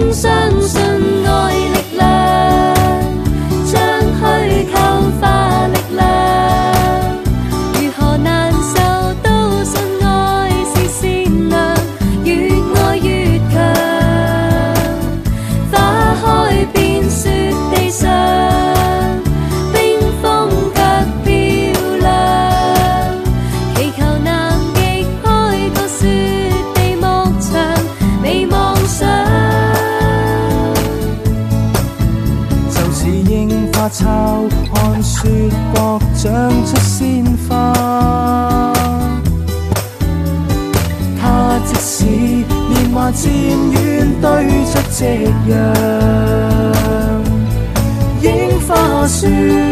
相信愛力量，將虛構化力量。如何難受都信愛是善良，越愛越強。花開遍雪地上，冰封卻漂亮。祈求南極開個雪地牧場，美夢想。 就似櫻花抄看雪國長出鮮花，它即使年華漸遠對着夕陽，櫻花樹